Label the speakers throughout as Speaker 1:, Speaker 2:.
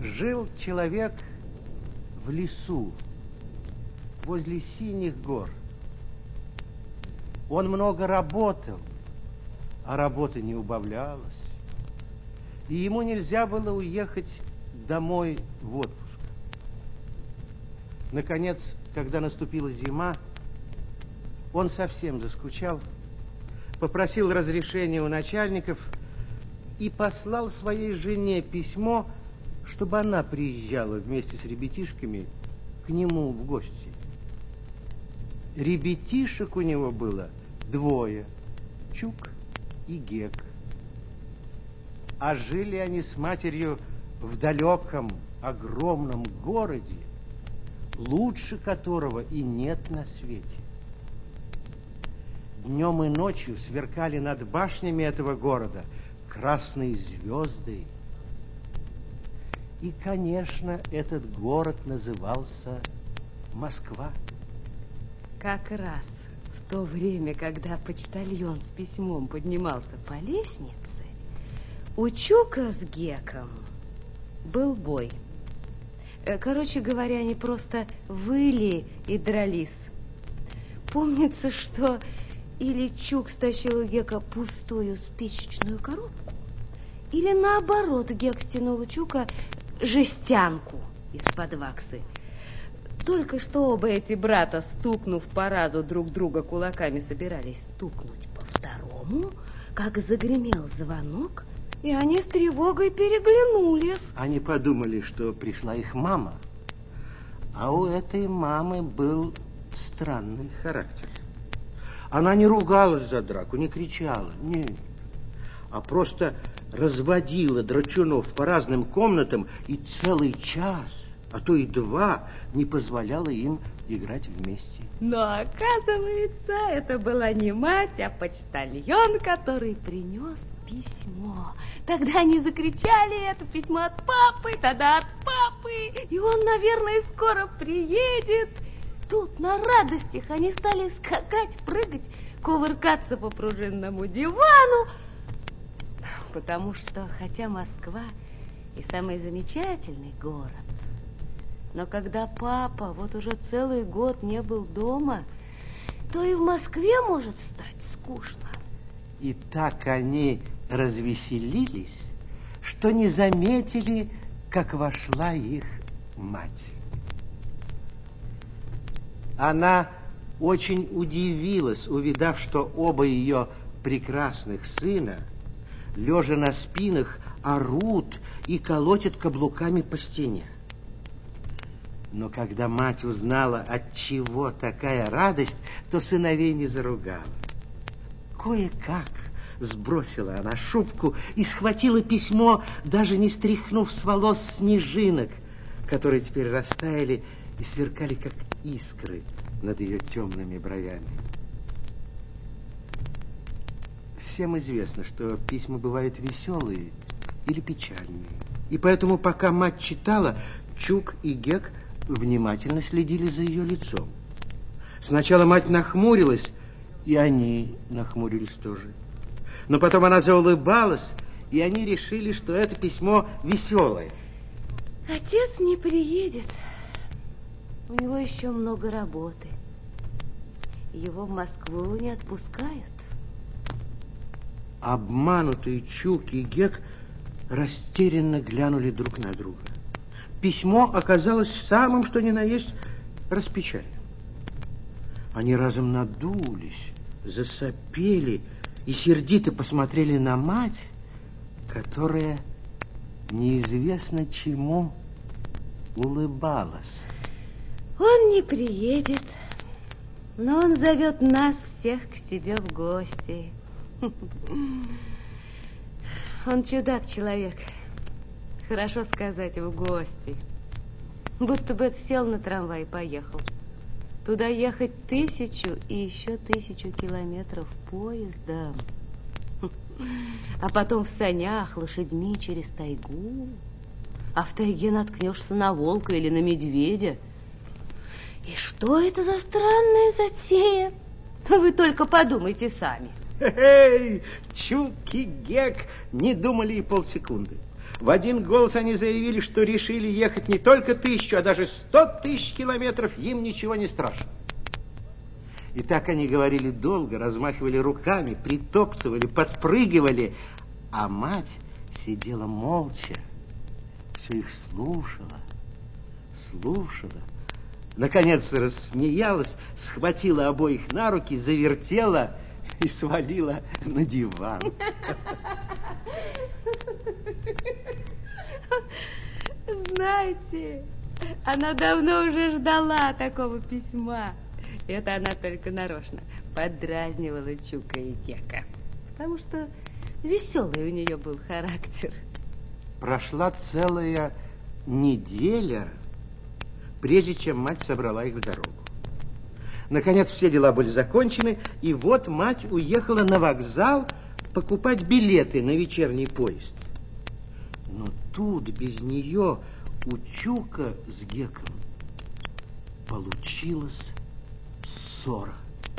Speaker 1: Жил человек в лесу, возле синих гор. Он много работал, а работа не убавлялась. И ему нельзя было уехать домой в отпуск. Наконец, когда наступила зима, он совсем заскучал, попросил разрешения у начальников и послал своей жене письмо, чтобы она приезжала вместе с ребятишками к нему в гости. Ребятишек у него было двое, Чук и Гек. А жили они с матерью в далеком, огромном городе, лучше которого и нет на свете. Днем и ночью сверкали над башнями этого города красные звезды. И, конечно, этот город назывался Москва.
Speaker 2: Как раз в то время, когда почтальон с письмом поднимался по лестнице, у Чука с Геком был бой. Короче говоря, они просто выли и дрались. Помнится, что или Чук стащил у Гека пустую спичечную коробку, или наоборот, Гек стянул у Чука жестянку из-под ваксы. Только что оба эти брата, стукнув по разу друг друга кулаками, собирались стукнуть по второму, как загремел звонок, и они с тревогой переглянулись.
Speaker 1: Они подумали, что пришла их мама, а у этой мамы был странный характер. Она не ругалась за драку, не кричала, нет, а просто разводила драчунов по разным комнатам и целый час, а то и два, не позволяла им играть вместе.
Speaker 2: Но, оказывается, это была не мать, а почтальон, который принес письмо. Тогда они закричали: это письмо от папы, тогда от папы, и он, наверное, скоро приедет. Тут на радостях они стали скакать, прыгать, кувыркаться по пружинному дивану, потому что, хотя Москва и самый замечательный город, но когда папа вот уже целый год не был дома, то и в Москве может стать скучно.
Speaker 1: И так они развеселились, что не заметили, как вошла их мать. Она очень удивилась, увидав, что оба ее прекрасных сына, лежа на спинах, орут и колотят каблуками по стене. Но когда мать узнала, от чего такая радость, то сыновей не заругала. Кое-как сбросила она шубку и схватила письмо, даже не стряхнув с волос снежинок, которые теперь растаяли и сверкали, как искры над ее темными бровями. Всем известно, что письма бывают веселые или печальные. И поэтому, пока мать читала, Чук и Гек внимательно следили за ее лицом. Сначала мать нахмурилась, и они нахмурились тоже. Но потом она заулыбалась, и они решили, что это письмо веселое.
Speaker 2: Отец не приедет. У него еще много работы. Его в Москву не отпускают.
Speaker 1: Обманутые Чук и Гек растерянно глянули друг на друга. Письмо оказалось самым, что ни на есть, распечальным. Они разом надулись, засопели и сердито посмотрели на мать, которая неизвестно чему улыбалась.
Speaker 2: Он не приедет, но он зовет нас всех к себе в гости. Он чудак-человек. Хорошо сказать, в гости. Будто бы сел на трамвай и поехал. Туда ехать 1000 и еще 1000 километров поездом. А потом в санях лошадьми через тайгу. А в тайге наткнешься на волка или на медведя. И что это за странная затея? Вы только подумайте сами.
Speaker 1: Эй, Чук и Гек не думали и полсекунды. В один голос они заявили, что решили ехать не только 1000, а даже 100 000 километров, им ничего не страшно. И так они говорили долго, размахивали руками, притоптывали, подпрыгивали, а мать сидела молча, все их слушала. Наконец рассмеялась, схватила обоих на руки, завертела и свалила на диван.
Speaker 2: Знаете, она давно уже ждала такого письма. Это она только нарочно подразнивала Чука и Гека, потому что веселый у нее был характер.
Speaker 1: Прошла целая неделя, прежде чем мать собрала их в дорогу. Наконец все дела были закончены, и вот мать уехала на вокзал покупать билеты на вечерний поезд. Но тут без нее у Чука с Геком получилась ссора.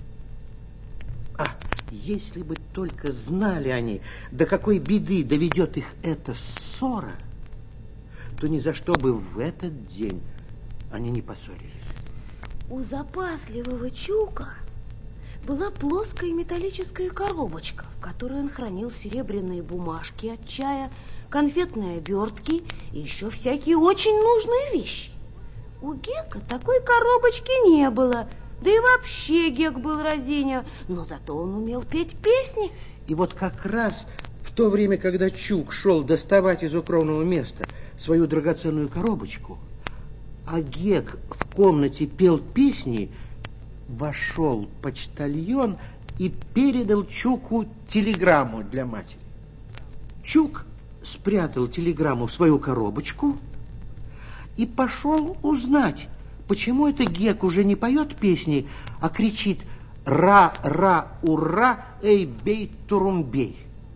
Speaker 1: Если бы только знали они, до какой беды доведет их эта ссора, то ни за что бы в этот день они не поссорились.
Speaker 2: У запасливого Чука была плоская металлическая коробочка, в которой он хранил серебряные бумажки от чая, конфетные обертки и еще всякие очень нужные вещи. У Гека такой коробочки не было, да и вообще Гек был разиня, но зато он умел петь песни.
Speaker 1: И вот как раз в то время, когда Чук шел доставать из укромного места свою драгоценную коробочку, а Гек в комнате пел песни, вошел почтальон и передал Чуку телеграмму для матери. Чук спрятал телеграмму в свою коробочку и пошел узнать, почему это Гек уже не поет песни, а кричит «Ра-ра-ура, эй, бей, турумбей».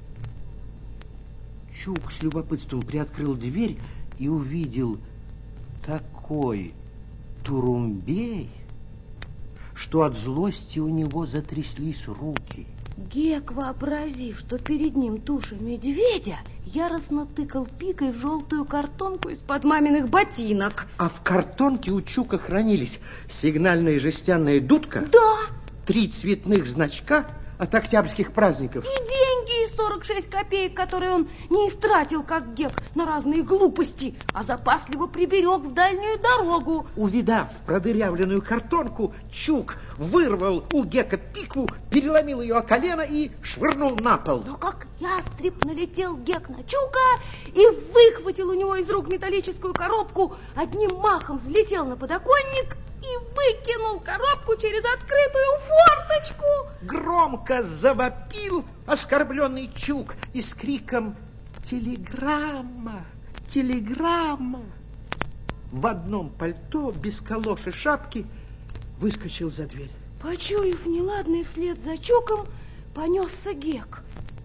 Speaker 1: Чук с любопытством приоткрыл дверь и увидел такой турумбей, что от злости у него затряслись руки.
Speaker 2: Гек, вообразив, что перед ним туша медведя, яростно тыкал пикой в желтую картонку из-под маминых ботинок.
Speaker 1: А в картонке у Чука хранились сигнальная жестяная дудка,
Speaker 2: Да.
Speaker 1: 3 цветных значка от октябрьских праздников.
Speaker 2: И деньги, 46 копеек, которые он не истратил, как Гек, на разные глупости, а запасливо приберег в дальнюю дорогу.
Speaker 1: Увидав продырявленную картонку, Чук вырвал у Гека пику, переломил ее о колено и швырнул на пол.
Speaker 2: Но как ястреб налетел Гек на Чука и выхватил у него из рук металлическую коробку, одним махом взлетел на подоконник и выкинул коробку через открытую форточку.
Speaker 1: Громко завопил оскорбленный Чук и с криком «Телеграмма! Телеграмма!» в одном пальто, без калош и шапки, выскочил за дверь.
Speaker 2: Почуяв неладное, вслед за Чуком понесся Гек.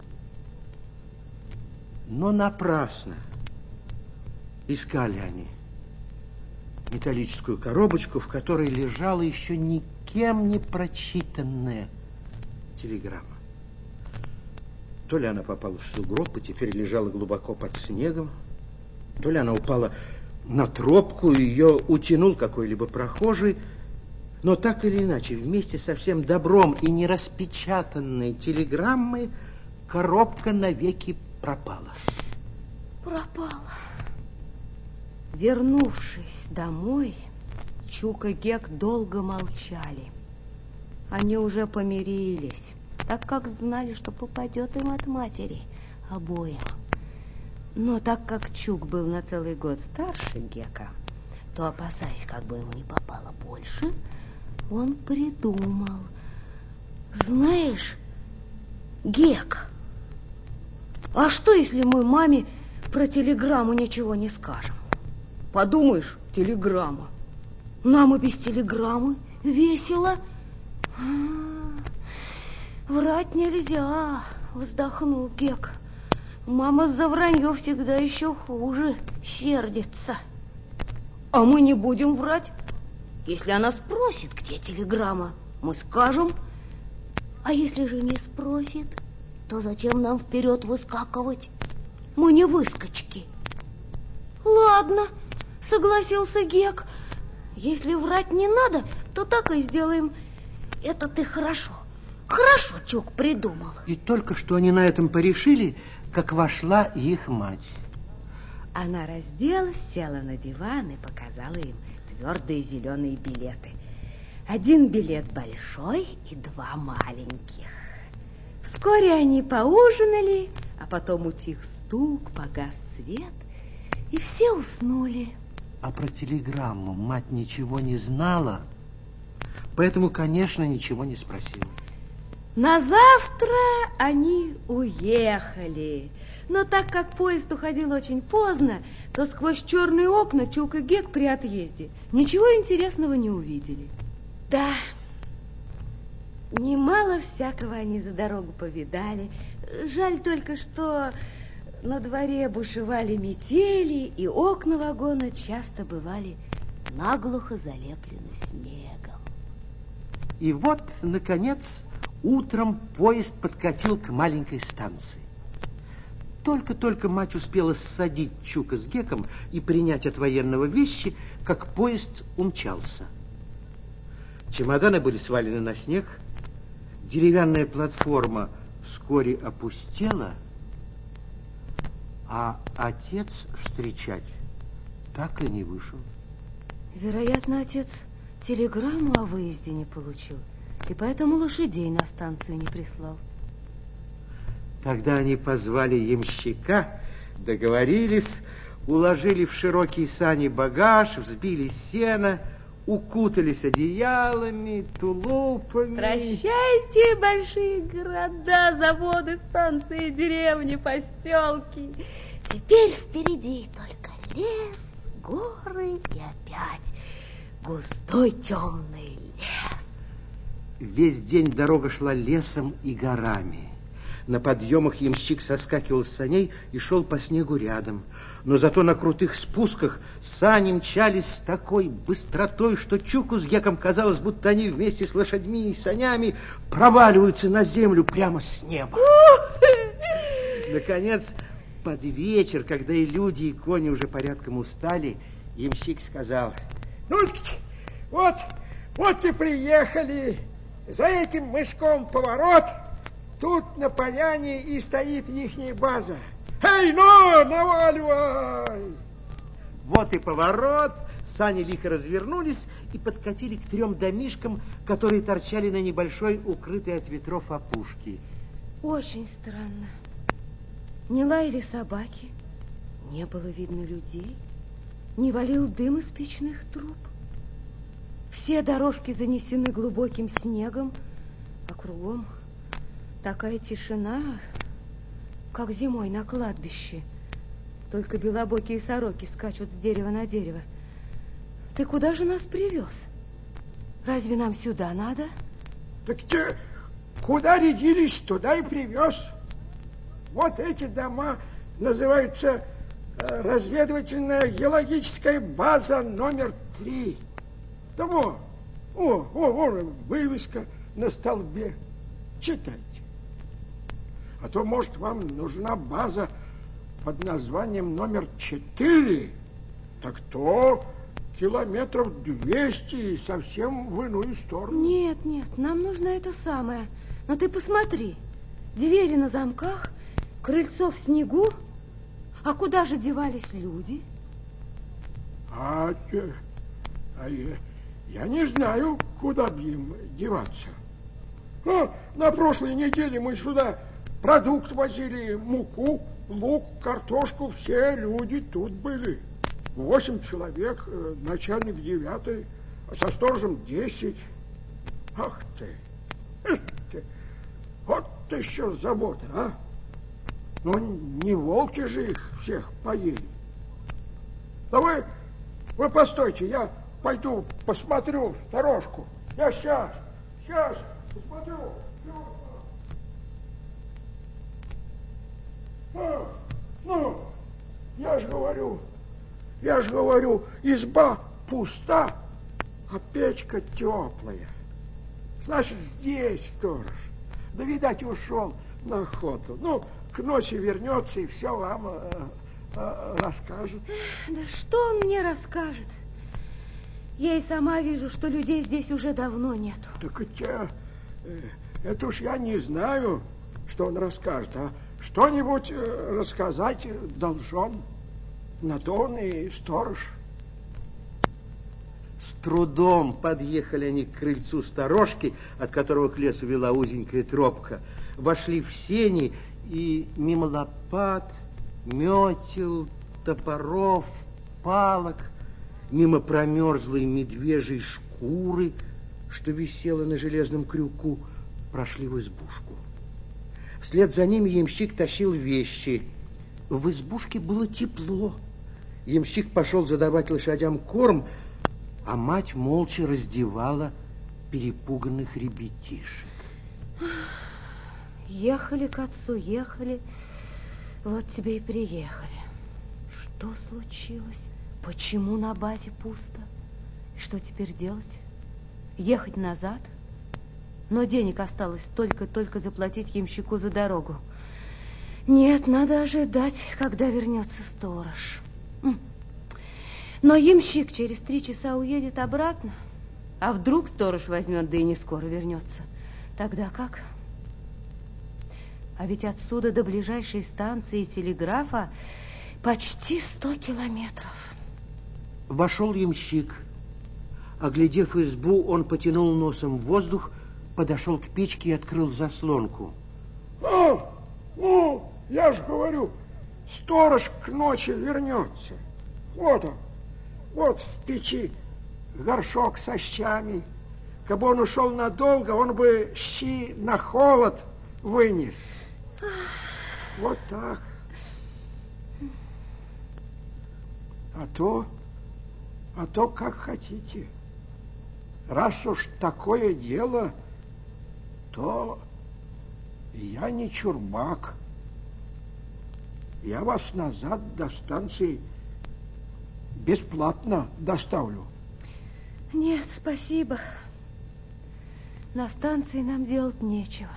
Speaker 1: Но напрасно искали они металлическую коробочку, в которой лежала еще никем не прочитанная телеграмма. То ли она попала в сугроб и теперь лежала глубоко под снегом, то ли она упала на тропку и ее утянул какой-либо прохожий, но так или иначе, вместе со всем добром и нераспечатанной телеграммой коробка навеки пропала.
Speaker 2: Пропала. Вернувшись домой, Чук и Гек долго молчали. Они уже помирились, так как знали, что попадет им от матери обоим. Но так как Чук был на целый год старше Гека, то, опасаясь, как бы ему не попало больше, он придумал: знаешь, Гек, а что, если мы маме про телеграмму ничего не скажем? Подумаешь, телеграмма. Нам и без телеграммы весело. Врать нельзя, вздохнул Гек. Мама за вранье всегда еще хуже сердится. А мы не будем врать. Если она спросит, где телеграмма, мы скажем. А если же не спросит, то зачем нам вперед выскакивать? Мы не выскочки. Ладно, согласился Гек. Если врать не надо, то так и сделаем. Это ты хорошо Чук придумал.
Speaker 1: И только что они на этом порешили, как вошла их мать.
Speaker 2: Она разделась, села на диван и показала им твердые зеленые билеты. Один билет большой и два маленьких. Вскоре они поужинали, а потом утих стук, погас свет, и все уснули.
Speaker 1: А про телеграмму мать ничего не знала, поэтому, конечно, ничего не спросила.
Speaker 2: На завтра они уехали. Но так как поезд уходил очень поздно, то сквозь черные окна Чук и Гек при отъезде ничего интересного не увидели. Да, немало всякого они за дорогу повидали. Жаль только, что на дворе бушевали метели, и окна вагона часто бывали наглухо залеплены снегом.
Speaker 1: И вот, наконец, утром поезд подкатил к маленькой станции. Только-только мать успела ссадить Чука с Геком и принять от военного вещи, как поезд умчался. Чемоданы были свалены на снег, деревянная платформа вскоре опустела, а отец встречать так и не вышел.
Speaker 2: Вероятно, отец телеграмму о выезде не получил, и поэтому лошадей на станцию не прислал.
Speaker 1: Тогда они позвали ямщика, договорились, уложили в широкие сани багаж, взбили сено, укутались одеялами, тулупами.
Speaker 2: Прощайте, большие города, заводы, станции, деревни, поселки. Теперь впереди только лес, горы и опять густой темный лес.
Speaker 1: Весь день дорога шла лесом и горами. На подъемах ямщик соскакивал с саней и шел по снегу рядом. Но зато на крутых спусках сани мчались с такой быстротой, что Чуку с Геком казалось, будто они вместе с лошадьми и санями проваливаются на землю прямо с неба. Наконец, под вечер, когда и люди, и кони уже порядком устали, ямщик сказал:
Speaker 3: ну, вот и приехали. За этим мыском поворот. Тут на поляне и стоит ихняя база. Эй, ну, наваливай!
Speaker 1: Вот и поворот. Сани лихо развернулись и подкатили к 3 домишкам, которые торчали на небольшой, укрытой от ветров опушке.
Speaker 2: Очень странно. Не лаяли собаки, не было видно людей, не валил дым из печных труб. Все дорожки занесены глубоким снегом, а кругом такая тишина, как зимой на кладбище. Только белобокие сороки скачут с дерева на дерево. Ты куда же нас привез? Разве нам сюда надо?
Speaker 3: Так те, куда рядились, туда и привез. Вот эти дома называются разведывательная геологическая база номер 3. Да вон, вывеска на столбе. Читайте. А то, может, вам нужна база под названием номер 4. Так то километров 200 и совсем в иную сторону.
Speaker 2: Нет, нам нужна это самое. Но ты посмотри. Двери на замках, крыльцо в снегу. А куда же девались люди?
Speaker 3: Я не знаю, куда бы им деваться. На прошлой неделе мы сюда продукт возили, муку, лук, картошку. Все люди тут были. 8 человек, начальник 9, а со сторожем 10. Ах ты! Вот еще забота, а! Ну, не волки же их всех поели. Да вы постойте, я пойду посмотрю сторожку. Я сейчас посмотрю. Я ж говорю, изба пуста, а печка теплая. Значит, здесь сторож. Да, видать, ушел на охоту. Ну, к ночи вернется, и все вам расскажет.
Speaker 2: Да что он мне расскажет? Я и сама вижу, что людей здесь уже давно нету.
Speaker 3: Так это уж я не знаю, что он расскажет, а что-нибудь рассказать должен. На то он и сторож.
Speaker 1: С трудом подъехали они к крыльцу сторожки, от которого к лесу вела узенькая тропка. Вошли в сени, и мимо лопат, метел, топоров, палок, мимо промерзлой медвежьей шкуры, что висела на железном крюку, прошли в избушку. Вслед за ними ямщик тащил вещи. В избушке было тепло. Ямщик пошел задавать лошадям корм, а мать молча раздевала перепуганных ребятишек.
Speaker 2: Ехали к отцу, ехали, вот тебе и приехали. Что случилось? Почему на базе пусто? Что теперь делать? Ехать назад? Но денег осталось только заплатить ямщику за дорогу. Нет, надо ожидать, когда вернется сторож. Но ямщик через 3 часа уедет обратно. А вдруг сторож возьмет, да и не скоро вернется. Тогда как? А ведь отсюда до ближайшей станции телеграфа почти 100 километров.
Speaker 1: Вошел ямщик. Оглядев избу, он потянул носом в воздух, подошел к печке и открыл заслонку.
Speaker 3: Я же говорю, сторож к ночи вернется. Вот он, вот в печи горшок со щами. Кабы он ушел надолго, он бы щи на холод вынес. Вот так. А то как хотите. Раз уж такое дело, то я не чурбак. Я вас назад до станции бесплатно доставлю.
Speaker 2: Нет, спасибо. На станции нам делать нечего.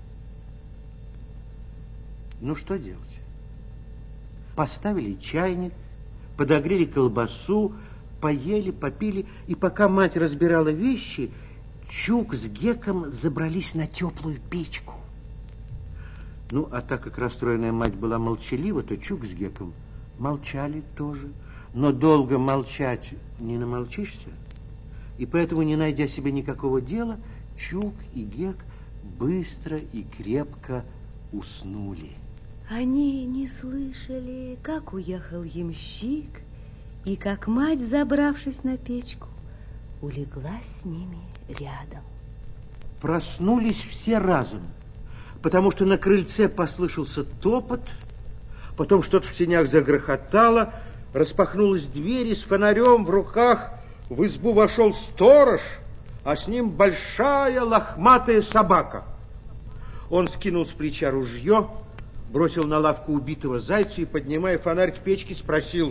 Speaker 1: Ну, что делать? Поставили чайник, подогрели колбасу, поели, попили, и пока мать разбирала вещи, Чук с Геком забрались на теплую печку. Ну, а так как расстроенная мать была молчалива, то Чук с Геком молчали тоже. Но долго молчать не намолчишься. И поэтому, не найдя себе никакого дела, Чук и Гек быстро и крепко уснули.
Speaker 2: Они не слышали, как уехал ямщик, и как мать, забравшись на печку, улеглась с ними рядом.
Speaker 1: Проснулись все разом, потому что на крыльце послышался топот, потом что-то в сенях загрохотало, распахнулась дверь, и с фонарем в руках в избу вошел сторож, а с ним большая лохматая собака. Он скинул с плеча ружье, бросил на лавку убитого зайца и, поднимая фонарь к печке, спросил: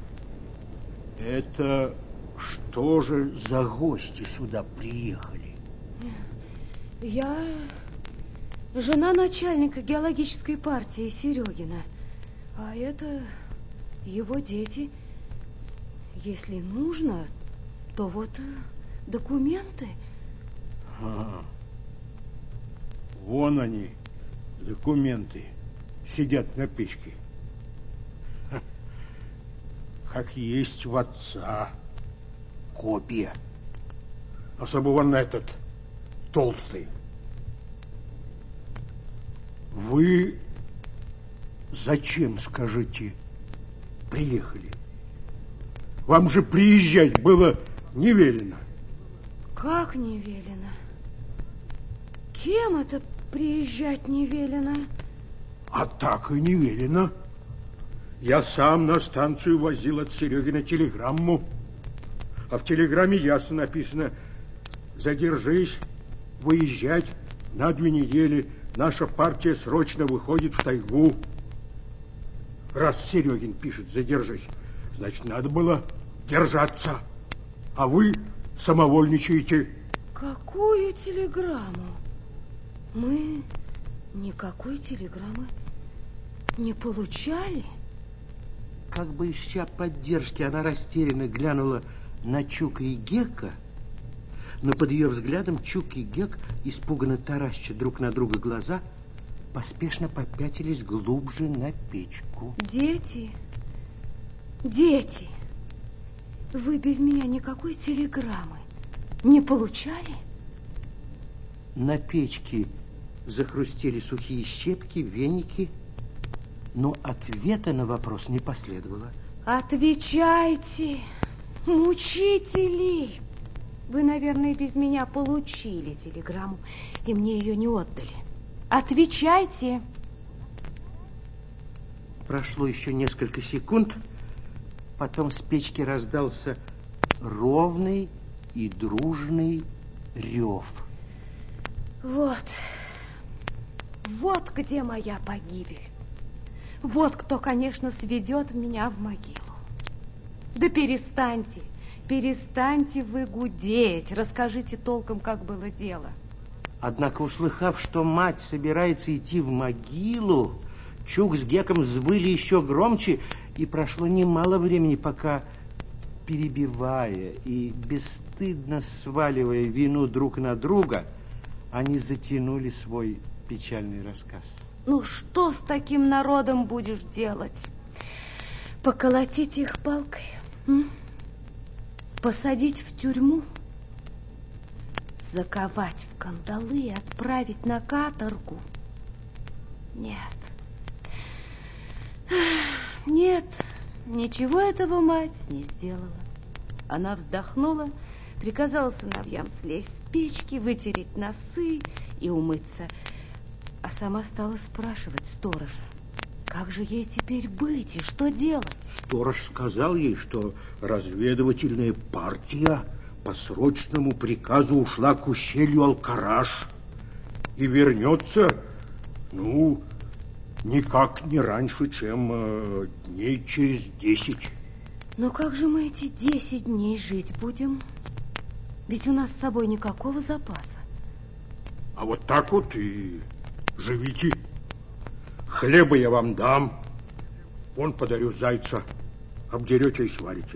Speaker 1: «Это что же за гости сюда приехали?»
Speaker 2: Я жена начальника геологической партии Серегина, а это его дети. Если нужно, то вот документы.
Speaker 3: Вон они, документы, сидят на печке. Как есть в отца копия. Особо вон этот толстый. Вы зачем, скажите, приехали? Вам же приезжать было не велено.
Speaker 2: Как не велено? Кем это приезжать не велено?
Speaker 3: А так и не велено. Я сам на станцию возил от Серегина телеграмму. А в телеграмме ясно написано: задержись, выезжать на 2 недели. Наша партия срочно выходит в тайгу. Раз Серегин пишет «задержись», значит, надо было держаться. А вы самовольничаете.
Speaker 2: Какую телеграмму? Мы никакой телеграммы не получали.
Speaker 1: как бы ища поддержки, она растерянно глянула на Чука и Гека, но под ее взглядом Чук и Гек, испуганно тараща друг на друга глаза, поспешно попятились глубже на печку.
Speaker 2: Дети, дети, вы без меня никакой телеграммы не получали?
Speaker 1: На печке захрустели сухие щепки, веники, но ответа на вопрос не последовало.
Speaker 2: Отвечайте, мучители! Вы, наверное, без меня получили телеграмму, и мне ее не отдали. Отвечайте!
Speaker 1: Прошло еще несколько секунд, потом с печки раздался ровный и дружный рев.
Speaker 2: Вот где моя погибель. Вот кто, конечно, сведет меня в могилу. Да перестаньте вы гудеть. Расскажите толком, как было дело.
Speaker 1: Однако, услыхав, что мать собирается идти в могилу, Чук с Геком взвыли еще громче, и прошло немало времени, пока, перебивая и бесстыдно сваливая вину друг на друга, они затянули свой печальный рассказ.
Speaker 2: Ну, что с таким народом будешь делать? Поколотить их палкой? Посадить в тюрьму? Заковать в кандалы и отправить на каторгу? Нет. Нет, ничего этого мать не сделала. Она вздохнула, приказала сыновьям слезть с печки, вытереть носы и умыться. А сама стала спрашивать сторожа, как же ей теперь быть и что делать?
Speaker 1: Сторож сказал ей, что разведывательная партия по срочному приказу ушла к ущелью Алкараш и вернется, никак не раньше, чем дней через 10.
Speaker 2: Но как же мы эти 10 дней жить будем? Ведь у нас с собой никакого запаса.
Speaker 3: А вот так вот и живите. Хлеба я вам дам. Вон подарю зайца. Обдерете и сварите.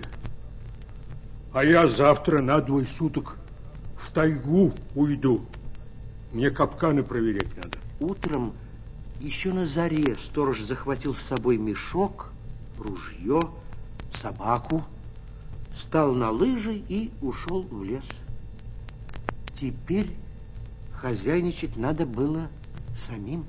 Speaker 3: А я завтра на 2 суток в тайгу уйду. Мне капканы проверять надо.
Speaker 1: Утром, еще на заре, сторож захватил с собой мешок, ружье, собаку, встал на лыжи и ушел в лес. Теперь хозяйничать надо было самим.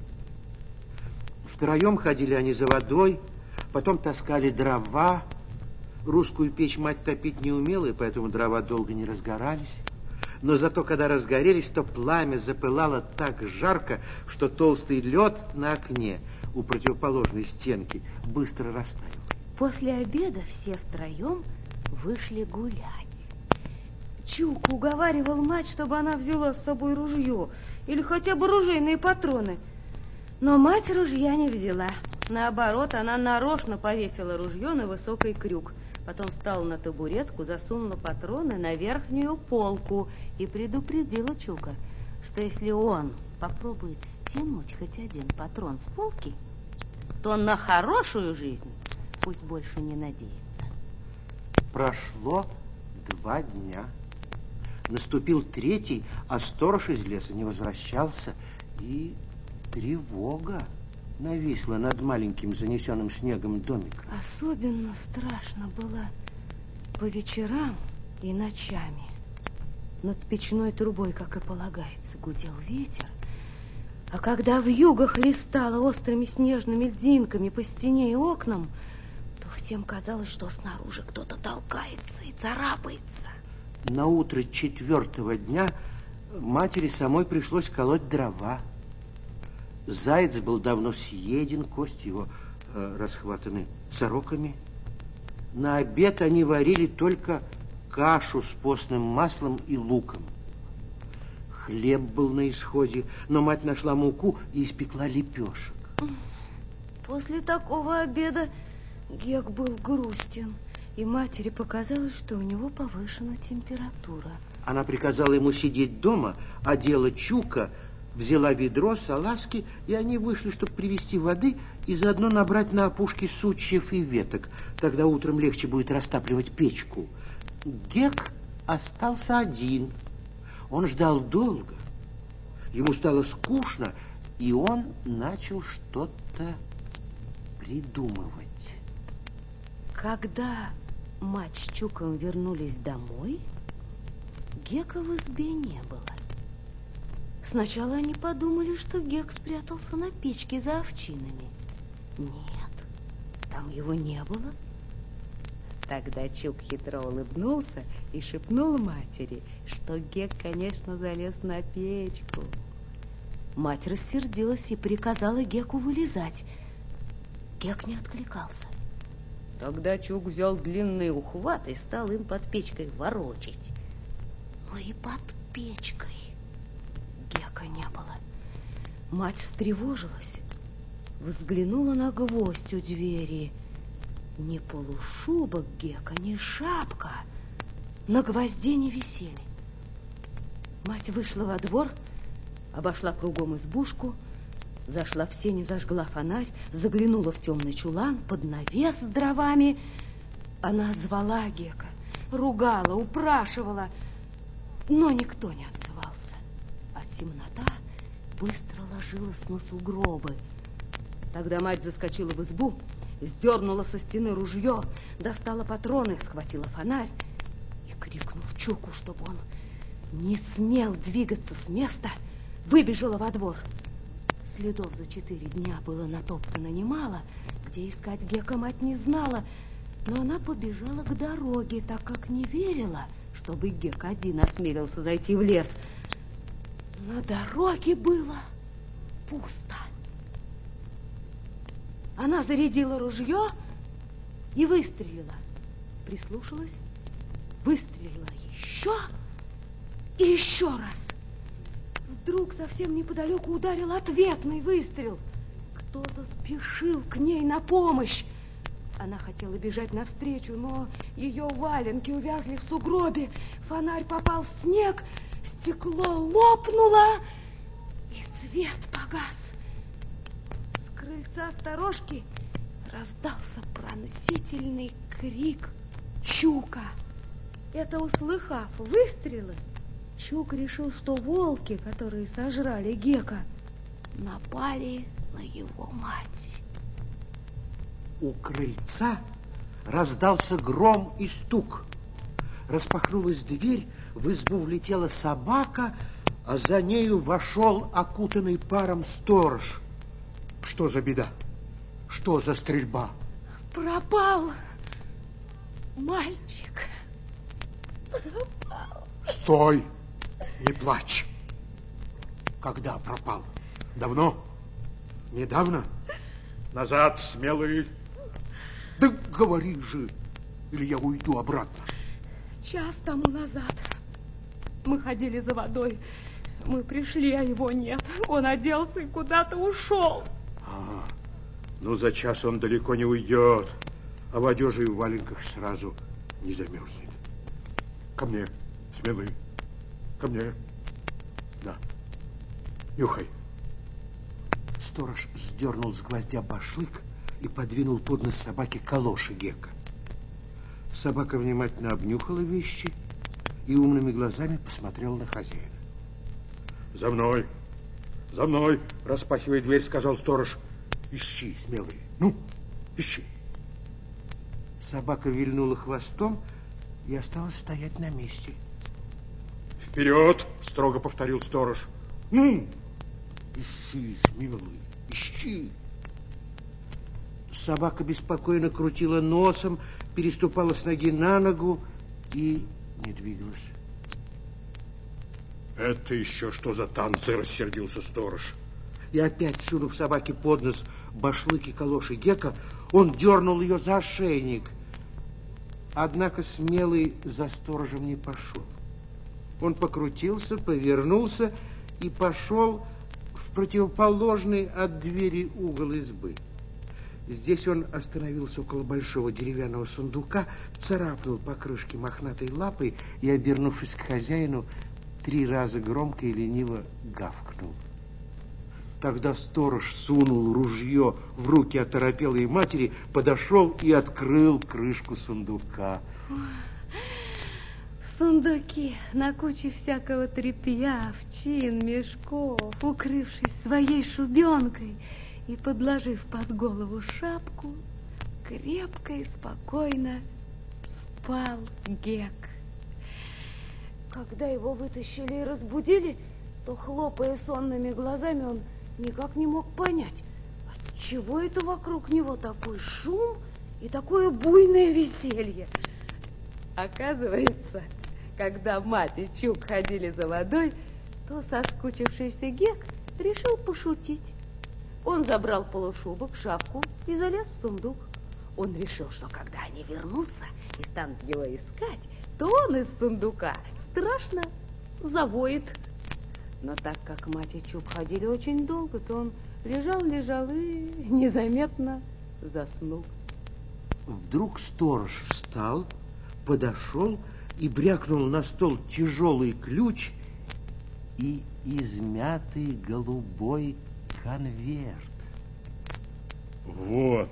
Speaker 1: Втроем ходили они за водой, потом таскали дрова. Русскую печь мать топить не умела, и поэтому дрова долго не разгорались. Но зато, когда разгорелись, то пламя запылало так жарко, что толстый лед на окне у противоположной стенки быстро растаял.
Speaker 2: После обеда все втроем вышли гулять. Чук уговаривал мать, чтобы она взяла с собой ружье или хотя бы ружейные патроны. Но мать ружья не взяла. Наоборот, она нарочно повесила ружье на высокий крюк. Потом встала на табуретку, засунула патроны на верхнюю полку и предупредила Чука, что если он попробует стянуть хоть один патрон с полки, то на хорошую жизнь пусть больше не надеется.
Speaker 1: Прошло 2 дня. Наступил 3-й, а сторож из леса не возвращался, и тревога нависла над маленьким занесенным снегом домиком.
Speaker 2: Особенно страшно было по вечерам и ночами. Над печной трубой, как и полагается, гудел ветер, а когда вьюга хлестала острыми снежными льдинками по стене и окнам, то всем казалось, что снаружи кто-то толкается и царапается.
Speaker 1: На утро 4-го дня матери самой пришлось колоть дрова. Заяц был давно съеден, кости его расхватаны сороками. На обед они варили только кашу с постным маслом и луком. Хлеб был на исходе, но мать нашла муку и испекла лепешек.
Speaker 2: После такого обеда Гек был грустен, и матери показалось, что у него повышена температура.
Speaker 1: Она приказала ему сидеть дома, одела Чука, взяла ведро, салазки, и они вышли, чтобы привезти воды и заодно набрать на опушке сучьев и веток. Тогда утром легче будет растапливать печку. Гек остался один. Он ждал долго. Ему стало скучно, и он начал что-то придумывать.
Speaker 2: Когда мать с Чуком вернулись домой, Гека в избе не было. Сначала они подумали, что Гек спрятался на печке за овчинами. Нет, там его не было. Тогда Чук хитро улыбнулся и шепнул матери, что Гек, конечно, залез на печку. Мать рассердилась и приказала Геку вылезать. Гек не откликался. Тогда Чук взял длинный ухват и стал им под печкой ворочать. Но и под печкой Гека не было. Мать встревожилась, взглянула на гвоздь у двери. Ни полушубок Гека, ни шапка на гвозде не висели. Мать вышла во двор, обошла кругом избушку, зашла в сени, зажгла фонарь, заглянула в темный чулан под навес с дровами. Она звала Гека, ругала, упрашивала, но никто не отзывался. А темнота быстро ложилась на сугробы. Тогда мать заскочила в избу, сдернула со стены ружье, достала патроны, схватила фонарь и, крикнув Чуку, чтобы он не смел двигаться с места, выбежала во двор. Следов за 4 дня было натоптано немало. Где искать Гека мать не знала, но она побежала к дороге, так как не верила, чтобы Гек один осмелился зайти в лес. На дороге было пусто. Она зарядила ружье и выстрелила. Прислушалась, выстрелила еще и еще раз. Вдруг совсем неподалеку ударил ответный выстрел. Кто-то спешил к ней на помощь. Она хотела бежать навстречу, но ее валенки увязли в сугробе. Фонарь попал в снег, стекло лопнуло, и свет погас. С крыльца сторожки раздался пронзительный крик Чука. Это услыхав выстрелы, Чук решил, что волки, которые сожрали Гека, напали на его мать.
Speaker 1: У крыльца раздался гром и стук. Распахнулась дверь, в избу влетела собака, а за нею вошел окутанный паром сторож. Что за беда? Что за стрельба?
Speaker 2: Пропал мальчик. Пропал.
Speaker 1: Стой! Не плачь. Когда пропал? Давно? Недавно? Назад, смелый. Да говори же, или я уйду обратно.
Speaker 2: Час тому назад мы ходили за водой. Мы пришли, а его нет. Он оделся и куда-то ушел.
Speaker 1: Ну за час он далеко не уйдет, а в одежде и в валенках сразу не замерзнет. Ко мне, смелый. Ко мне. Да. Нюхай. Сторож сдернул с гвоздя башлык и подвинул под нос собаке калоши Гека. Собака внимательно обнюхала вещи и умными глазами посмотрела на хозяина. За мной, распахивая дверь, сказал сторож. Ищи, смелый, ну, ищи. Собака вильнула хвостом и осталась стоять на месте. Вперед, строго повторил сторож. Ну, ищи, смелый, ищи. Собака беспокойно крутила носом, переступала с ноги на ногу и не двигалась. Это еще что за танцы, рассердился сторож. И опять, сунув собаке под нос башлык и калоши Гека, он дернул ее за ошейник. Однако смелый за сторожем не пошел. Он покрутился, повернулся и пошел в противоположный от двери угол избы. Здесь он остановился около большого деревянного сундука, царапнул по крышке мохнатой лапой и, обернувшись к хозяину, 3 раза громко и лениво гавкнул. Тогда сторож сунул ружье в руки оторопелой матери, подошел и открыл крышку сундука.
Speaker 2: В сундуке на куче всякого тряпья, овчин, мешков, укрывшись своей шубенкой и подложив под голову шапку, крепко и спокойно спал Гек. Когда его вытащили и разбудили, то, хлопая сонными глазами, он никак не мог понять, отчего это вокруг него такой шум и такое буйное веселье. Оказывается, когда мать и Чук ходили за водой, то соскучившийся Гек решил пошутить. Он забрал полушубок, шапку и залез в сундук. Он решил, что когда они вернутся и станут его искать, то он из сундука страшно завоет. Но так как мать и Чук ходили очень долго, то он лежал и незаметно заснул.
Speaker 1: Вдруг сторож встал, подошел и брякнул на стол тяжелый ключ и измятый голубой конверт.
Speaker 3: Вот,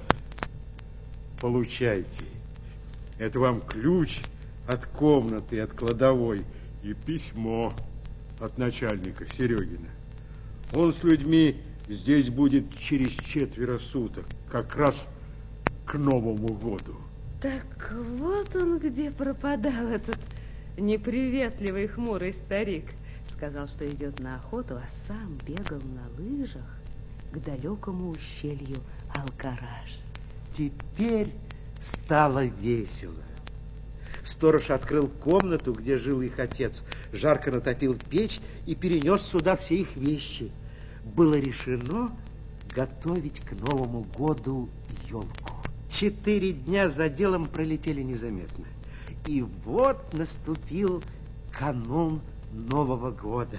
Speaker 3: получайте. Это вам ключ от комнаты, от кладовой и письмо от начальника Серегина. Он с людьми здесь будет через 4 суток, как раз к Новому году.
Speaker 2: Так вот он где пропадал, этот неприветливый хмурый старик. Сказал, что идет на охоту, а сам бегал на лыжах к далекому ущелью Алкараш.
Speaker 1: Теперь стало весело. Сторож открыл комнату, где жил их отец, жарко натопил печь и перенес сюда все их вещи. Было решено готовить к Новому году елку. 4 дня за делом пролетели незаметно. И вот наступил канун Нового года.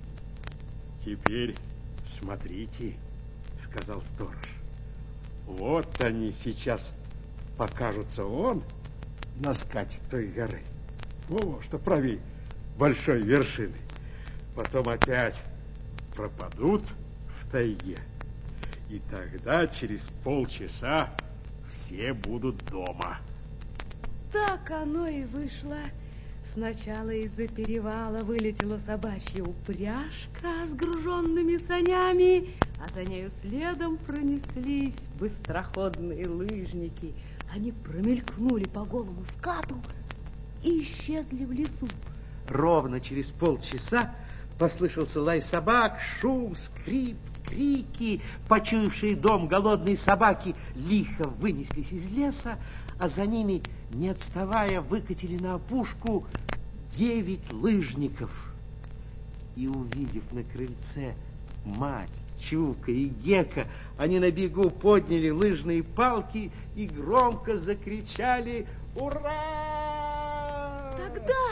Speaker 3: Теперь смотрите, сказал сторож. Вот они сейчас покажутся на скате той горы. Что правее большой вершины. Потом опять пропадут в тайге. И тогда через полчаса все будут дома.
Speaker 2: Так оно и вышло. Сначала из-за перевала вылетела собачья упряжка с груженными санями, а за нею следом пронеслись быстроходные лыжники. Они промелькнули по голому скату и исчезли в лесу.
Speaker 1: Ровно через полчаса послышался лай собак, шум, скрип, крики. Почуявшие дом голодные собаки лихо вынеслись из леса, а за ними, не отставая, выкатили на опушку 9 лыжников. И, увидев на крыльце мать, Чука и Гека, они на бегу подняли лыжные палки и громко закричали «Ура!».
Speaker 2: Тогда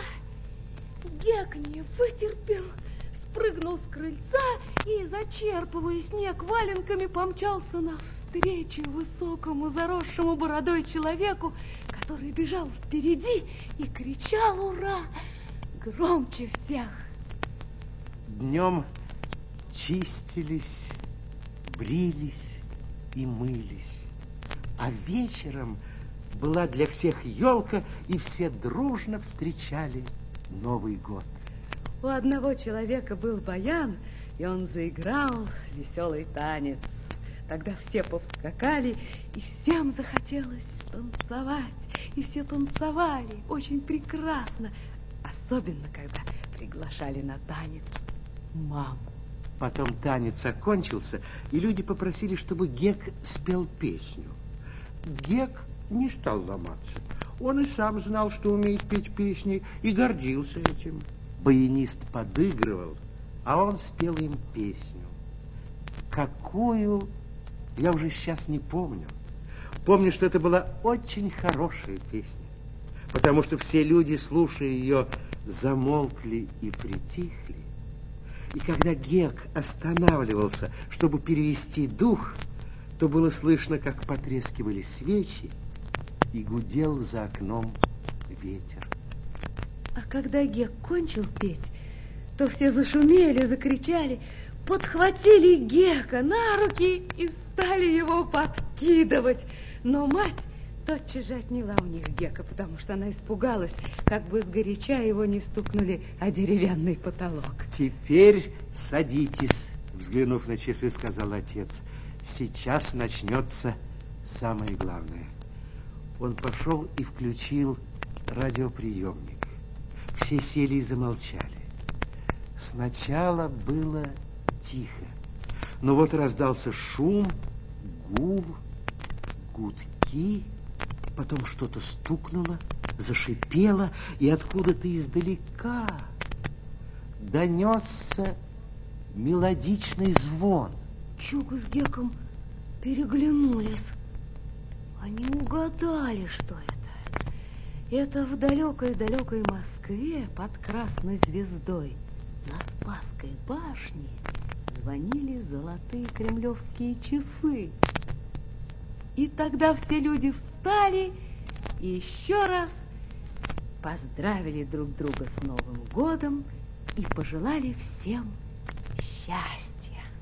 Speaker 2: Гек не вытерпел, спрыгнул с крыльца и, зачерпывая снег валенками, помчался навстречу высокому заросшему бородой человеку, который бежал впереди и кричал «Ура!» громче всех.
Speaker 1: Днем чистились, брились и мылись, а вечером была для всех елка, и все дружно встречали Новый год.
Speaker 2: У одного человека был баян, и он заиграл веселый танец. Тогда все повскакали, и всем захотелось танцевать. И все танцевали очень прекрасно, особенно когда приглашали на танец маму.
Speaker 1: Потом танец окончился, и люди попросили, чтобы Гек спел песню. Гек не стал ломаться. Он и сам знал, что умеет петь песни, и гордился этим. Баянист подыгрывал, а он спел им песню. Какую, я уже сейчас не помню. Помню, что это была очень хорошая песня, потому что все люди, слушая ее, замолкли и притихли. И когда Гек останавливался, чтобы перевести дух, то было слышно, как потрескивали свечи, и гудел за окном ветер.
Speaker 2: А когда Гек кончил петь, то все зашумели, закричали подхватили Гека на руки и стали его подкидывать. Но мать тотчас же отняла у них Гека, потому что она испугалась, как бы сгоряча его не стукнули о деревянный потолок.
Speaker 1: Теперь садитесь, взглянув на часы, сказал отец. Сейчас начнется самое главное. Он пошел и включил радиоприемник. Все сели и замолчали. Сначала было тихо, но вот раздался шум, гул, гудки, потом что-то стукнуло, зашипело, и откуда-то издалека донесся мелодичный звон.
Speaker 2: Чука с Геком переглянулись. Они угадали, что это. Это в далекой-далекой Москве под Красной Звездой над Спасской башней звонили золотые кремлевские часы. И тогда все люди встали и еще раз поздравили друг друга с Новым годом и пожелали всем счастья.